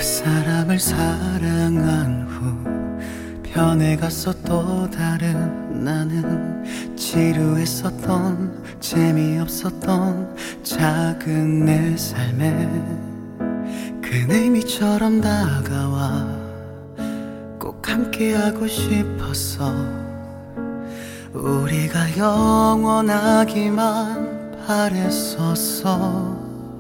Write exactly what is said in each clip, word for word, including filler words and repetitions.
그 사람을 사랑한 후 변해갔어 또 다른 나는. 지루했었던 재미없었던 작은 내 삶에 큰 의미처럼 다가와 꼭 함께하고 싶었어. 우리가 영원하기만 바랬었어.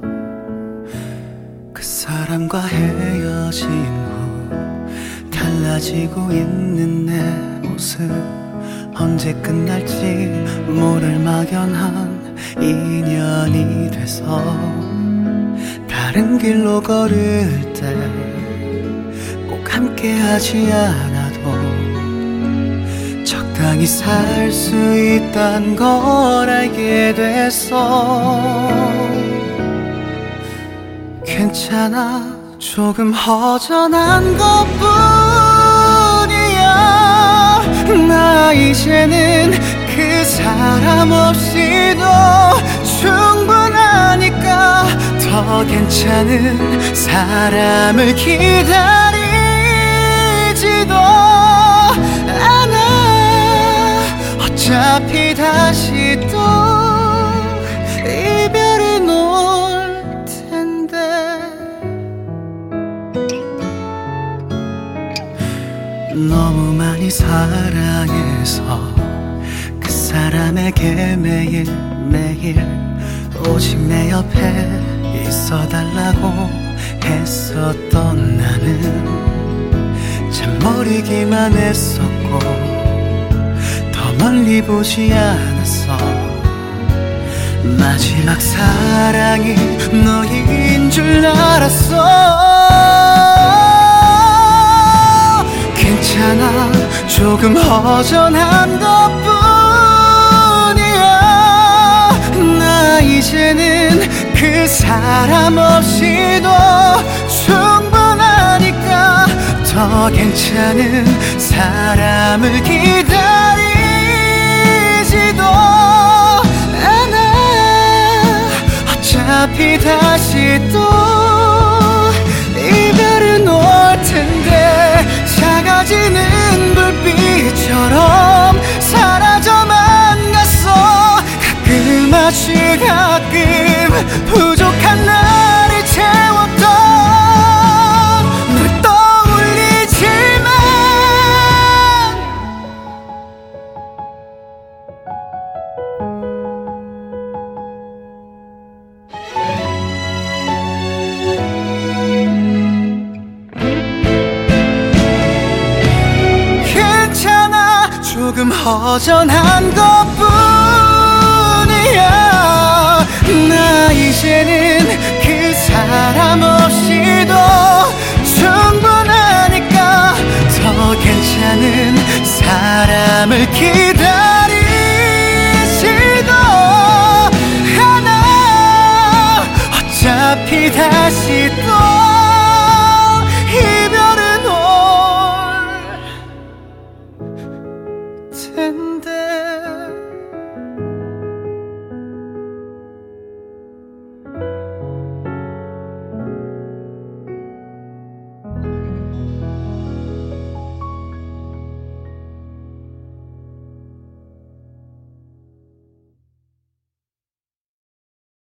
그 사람과 헤어진 후 달라지고 있는 내 모습, 언제 끝날지 모를 막연한 인연이 돼서 다른 길로 걸을 때 꼭 함께하지 않아도 적당히 살 수 있단 걸 알게 됐어. 괜찮아, 조금 허전한 것뿐이야. 나 이제는 그 사람 없이도 충분하니까 더 괜찮은 사람을 기다리지도 않아. 어차피 다시 또 이별은 올 텐데. 너무 많이 사랑해서 그 사람에게 매일매일 오직 내 옆에 있어달라고 했었던 나는 참 멀리기만 했었고 더 멀리 보지 않았어. 마지막 사랑이 너인 줄 알았어. 괜찮아, 조금 허전한 것뿐이야. 나 이제는 그 사람 없이도 충분하니까 더 괜찮은 사람을 기다리지도 않아. 어차피 다시 또 이별은 올 텐데 작아지는 불빛처럼 사라져만 갔어. 가끔 아주 가끔 부족한 날이 채웠던 널 떠올리지만 조금 허전한 것뿐이야. 나 이제는 그 사람 없이도 충분하니까 더 괜찮은 사람을 기다리지도 않아. 어차피 다시 또